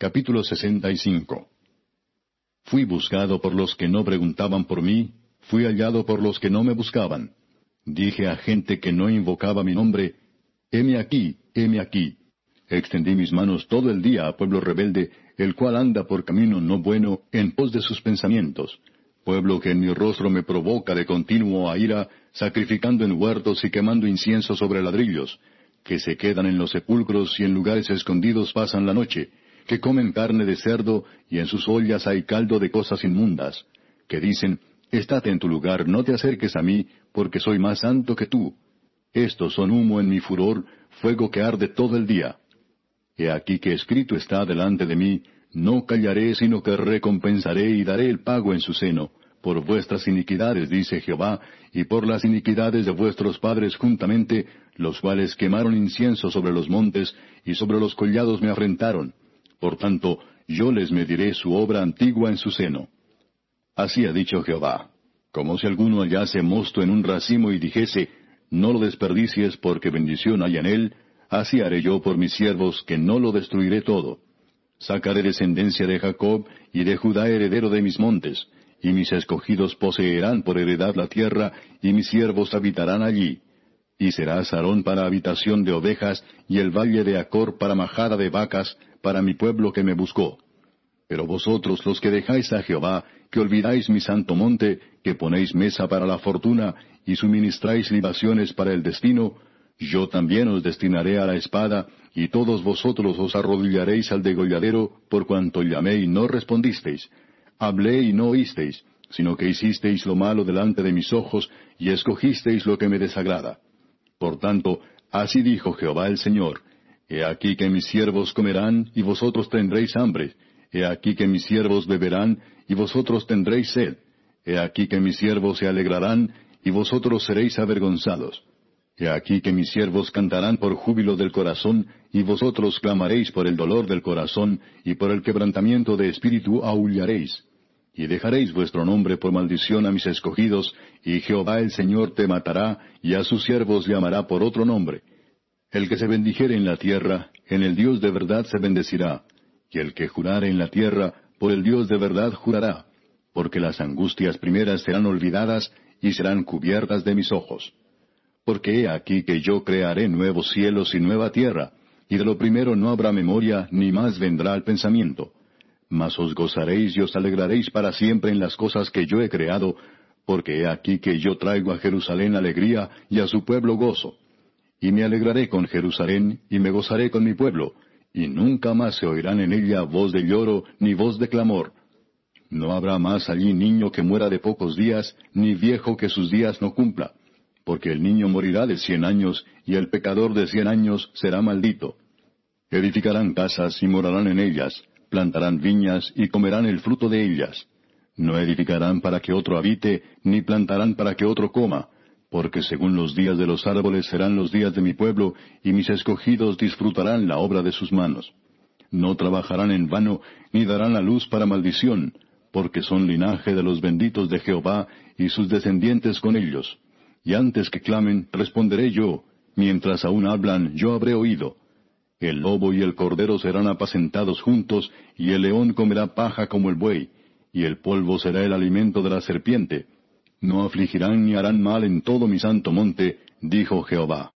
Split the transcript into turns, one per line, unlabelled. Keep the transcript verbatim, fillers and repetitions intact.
Capítulo sesenta y cinco. Fui buscado por los que no preguntaban por mí, fui hallado por los que no me buscaban. Dije a gente que no invocaba mi nombre, heme aquí, heme aquí. Extendí mis manos todo el día a pueblo rebelde, el cual anda por camino no bueno en pos de sus pensamientos. Pueblo que en mi rostro me provoca de continuo a ira, sacrificando en huertos y quemando incienso sobre ladrillos, que se quedan en los sepulcros y en lugares escondidos pasan la noche, que comen carne de cerdo y en sus ollas hay caldo de cosas inmundas, que dicen, estate en tu lugar, no te acerques a mí, porque soy más santo que tú. Estos son humo en mi furor, fuego que arde todo el día. He aquí que escrito está delante de mí, no callaré, sino que recompensaré y daré el pago en su seno, por vuestras iniquidades, dice Jehová, y por las iniquidades de vuestros padres juntamente, los cuales quemaron incienso sobre los montes, y sobre los collados me afrentaron. Por tanto, yo les mediré su obra antigua en su seno. Así ha dicho Jehová. Como si alguno hallase mosto en un racimo y dijese, no lo desperdicies porque bendición hay en él, así haré yo por mis siervos, que no lo destruiré todo. Sacaré descendencia de Jacob, y de Judá heredero de mis montes, y mis escogidos poseerán por heredad la tierra, y mis siervos habitarán allí. Y será Sarón para habitación de ovejas, y el valle de Acor para majada de vacas, para mi pueblo que me buscó. Pero vosotros los que dejáis a Jehová, que olvidáis mi santo monte, que ponéis mesa para la fortuna, y suministráis libaciones para el destino, yo también os destinaré a la espada, y todos vosotros os arrodillaréis al degolladero, por cuanto llamé y no respondisteis. Hablé y no oísteis, sino que hicisteis lo malo delante de mis ojos, y escogisteis lo que me desagrada. Por tanto, así dijo Jehová el Señor, He aquí que mis siervos comerán, y vosotros tendréis hambre. He aquí que mis siervos beberán, y vosotros tendréis sed. He aquí que mis siervos se alegrarán, y vosotros seréis avergonzados. He aquí que mis siervos cantarán por júbilo del corazón, y vosotros clamaréis por el dolor del corazón, y por el quebrantamiento de espíritu aullaréis. Y dejaréis vuestro nombre por maldición a mis escogidos, y Jehová el Señor te matará, y a sus siervos llamará por otro nombre. El que se bendijere en la tierra, en el Dios de verdad se bendecirá, y el que jurare en la tierra, por el Dios de verdad jurará, porque las angustias primeras serán olvidadas, y serán cubiertas de mis ojos. Porque he aquí que yo crearé nuevos cielos y nueva tierra, y de lo primero no habrá memoria, ni más vendrá al pensamiento. Mas os gozaréis y os alegraréis para siempre en las cosas que yo he creado, porque he aquí que yo traigo a Jerusalén alegría, y a su pueblo gozo. Y me alegraré con Jerusalén, y me gozaré con mi pueblo, y nunca más se oirán en ella voz de lloro, ni voz de clamor. No habrá más allí niño que muera de pocos días, ni viejo que sus días no cumpla, porque el niño morirá de cien años, y el pecador de cien años será maldito. Edificarán casas y morarán en ellas, plantarán viñas y comerán el fruto de ellas. No edificarán para que otro habite, ni plantarán para que otro coma, porque según los días de los árboles serán los días de mi pueblo, y mis escogidos disfrutarán la obra de sus manos. No trabajarán en vano, ni darán a luz para maldición, porque son linaje de los benditos de Jehová, y sus descendientes con ellos. Y antes que clamen, responderé yo, mientras aún hablan, yo habré oído. El lobo y el cordero serán apacentados juntos, y el león comerá paja como el buey, y el polvo será el alimento de la serpiente. No afligirán ni harán mal en todo mi santo monte, dijo Jehová.